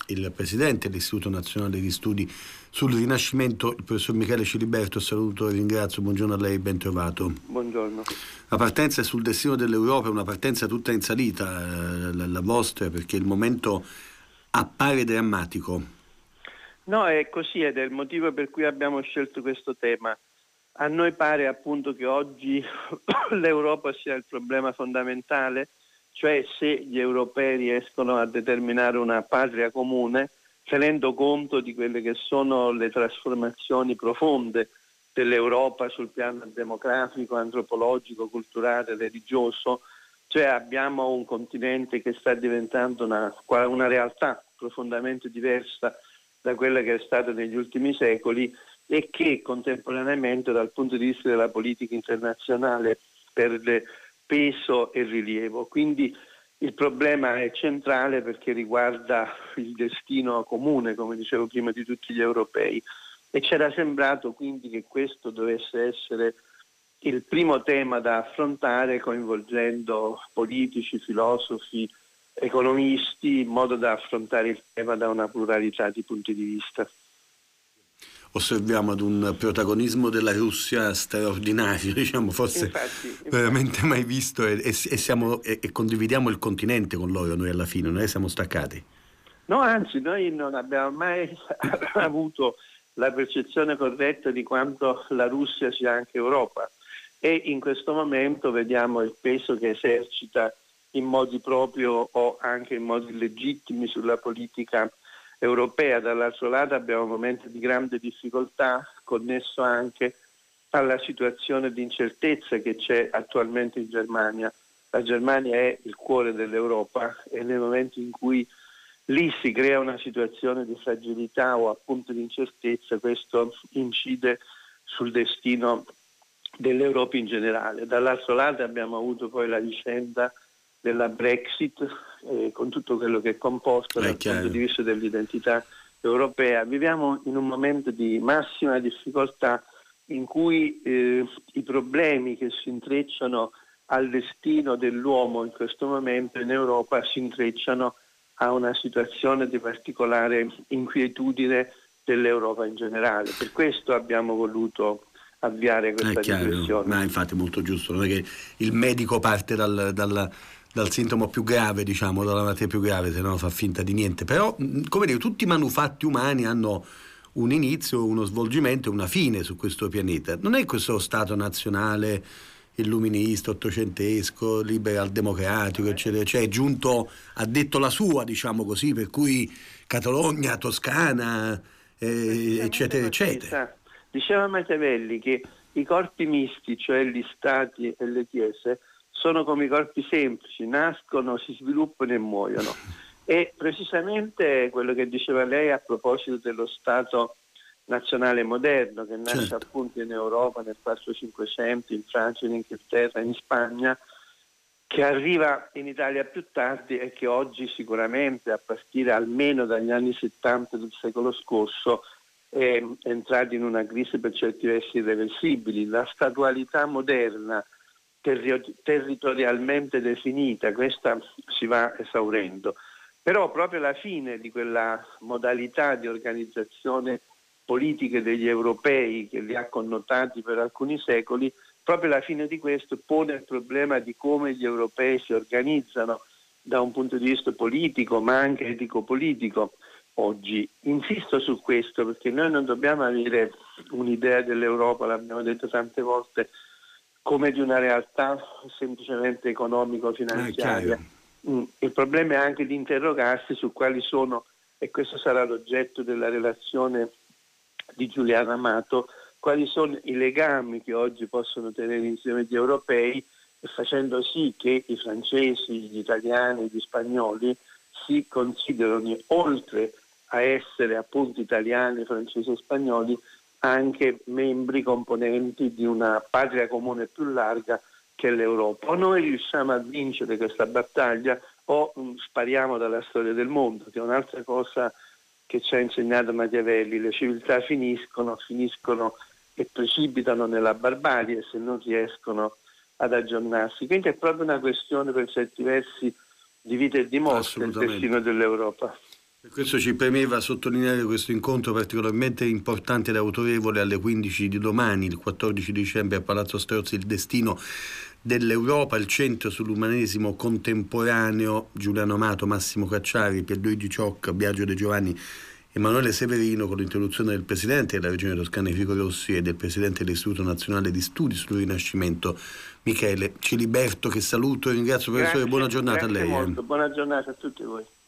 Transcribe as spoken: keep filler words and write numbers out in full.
il presidente dell'Istituto Nazionale di Studi sul Rinascimento, il professor Michele Ciliberto. Saluto e ringrazio, buongiorno a lei, ben trovato. Buongiorno. La partenza sul destino dell'Europa è una partenza tutta in salita, eh, la, la vostra, perché il momento appare drammatico. No, è così ed è il motivo per cui abbiamo scelto questo tema. A noi pare appunto che oggi l'Europa sia il problema fondamentale, cioè se gli europei riescono a determinare una patria comune, tenendo conto di quelle che sono le trasformazioni profonde dell'Europa sul piano demografico, antropologico, culturale, religioso, cioè abbiamo un continente che sta diventando una, una realtà profondamente diversa da quella che è stata negli ultimi secoli e che contemporaneamente dal punto di vista della politica internazionale perde peso e rilievo. Quindi il problema è centrale perché riguarda il destino comune, come dicevo prima, di tutti gli europei, e c'era sembrato quindi che questo dovesse essere il primo tema da affrontare, coinvolgendo politici, filosofi, economisti, in modo da affrontare il tema da una pluralità di punti di vista. Osserviamo ad un protagonismo della Russia straordinario, diciamo, forse infatti, infatti. veramente mai visto, e, e, e, siamo, e, e condividiamo il continente con loro noi alla fine, noi siamo staccati. No, anzi, noi non abbiamo mai avuto la percezione corretta di quanto la Russia sia anche Europa, e in questo momento vediamo il peso che esercita in modi proprio o anche in modi illegittimi sulla politica europea. Dall'altro lato abbiamo momenti di grande difficoltà connesso anche alla situazione di incertezza che c'è attualmente in Germania. La Germania è il cuore dell'Europa e nei momenti in cui lì si crea una situazione di fragilità o appunto di incertezza, questo incide sul destino dell'Europa in generale. Dall'altro lato abbiamo avuto poi la vicenda della Brexit, eh, con tutto quello che è composto dal punto di vista dell'identità europea. Viviamo in un momento di massima difficoltà in cui eh, i problemi che si intrecciano al destino dell'uomo in questo momento in Europa si intrecciano a una situazione di particolare inquietudine dell'Europa in generale. Per questo abbiamo voluto avviare questa riflessione. Ma infatti è molto giusto, non è che il medico parte dal, dal, dal sintomo più grave, diciamo, dalla malattia più grave, se no fa finta di niente. Però, come dire, tutti i manufatti umani hanno un inizio, uno svolgimento e una fine su questo pianeta. Non è questo Stato nazionale illuminista, ottocentesco, liberal democratico, eccetera, cioè è giunto, ha detto la sua, diciamo così, per cui Catalogna, Toscana, eh, eccetera, eccetera. Diceva Machiavelli che i corpi misti, cioè gli stati e le chiese, sono come i corpi semplici, nascono, si sviluppano e muoiono. E precisamente quello che diceva lei a proposito dello Stato nazionale moderno, che nasce certo. appunto in Europa nel quattrocentocinquecento, in Francia, in Inghilterra, in Spagna, che arriva in Italia più tardi e che oggi sicuramente, a partire almeno dagli anni settanta del secolo scorso, è entrato in una crisi per certi versi irreversibili. La statualità moderna terri- territorialmente definita, questa si va esaurendo. Però proprio la fine di quella modalità di organizzazione politiche degli europei che li ha connotati per alcuni secoli, proprio la fine di questo pone il problema di come gli europei si organizzano da un punto di vista politico ma anche etico-politico oggi. Insisto su questo perché noi non dobbiamo avere un'idea dell'Europa, l'abbiamo detto tante volte, come di una realtà semplicemente economico-finanziaria. Mm. Il problema è anche di interrogarsi su quali sono, e questo sarà l'oggetto della relazione di Giuliano Amato, quali sono i legami che oggi possono tenere insieme gli europei, facendo sì che i francesi, gli italiani, gli spagnoli si considerano, oltre a essere appunto italiani, francesi e spagnoli, anche membri componenti di una patria comune più larga che è l'Europa. O noi riusciamo a vincere questa battaglia o um, spariamo dalla storia del mondo, che è un'altra cosa che ci ha insegnato Machiavelli. Le civiltà finiscono, finiscono e precipitano nella barbarie se non riescono ad aggiornarsi. Quindi è proprio una questione per certi versi di vita e di morte il destino dell'Europa. Per questo ci premeva sottolineare questo incontro particolarmente importante ed autorevole alle quindici di domani, il quattordici dicembre a Palazzo Strozzi, il destino dell'Europa, il centro sull'umanesimo contemporaneo, Giuliano Amato, Massimo Cacciari, Pierluigi Ciocca, Biagio De Giovanni, Emanuele Severino, con l'introduzione del Presidente della Regione Toscana Enrico Rossi e del Presidente dell'Istituto Nazionale di Studi sul Rinascimento Michele Ciliberto, che saluto e ringrazio professore, Grazie, buona giornata a grazie lei. molto, Eh. buona giornata a tutti voi.